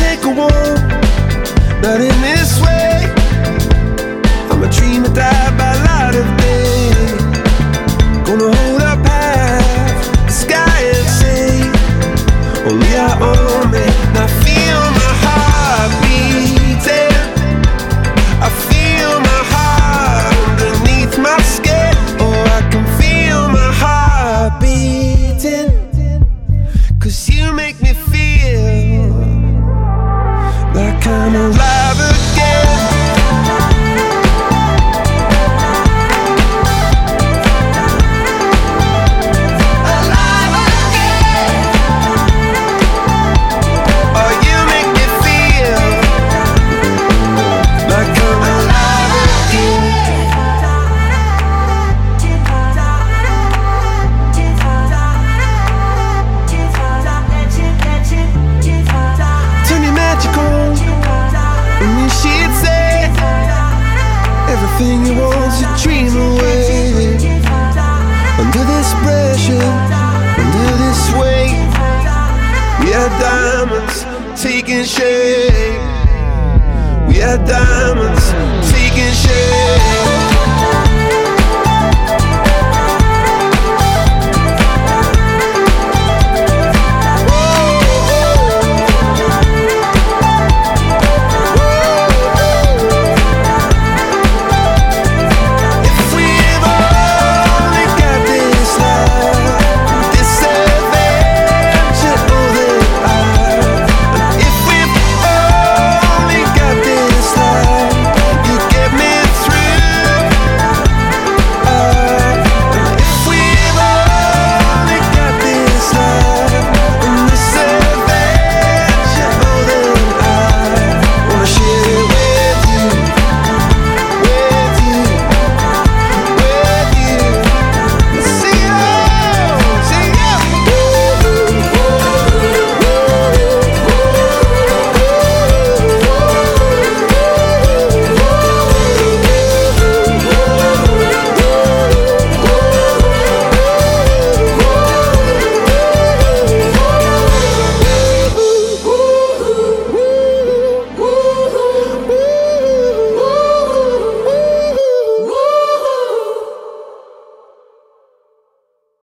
take a walk, not in this way. I'm a dream that died by light of day. Gonna hold up half the sky and say, only our own man. I feel my heart beating, I feel my heart underneath my skin. Oh, I can feel my heart beating, 'cause you make me feel like I'm alive again. Alive again. Oh, you make me feel like I'm alive again. Turn your magic on, and then she'd say everything you want's a dream away. Under this pressure, under this weight, we are diamonds taking shape. We are diamonds taking shape.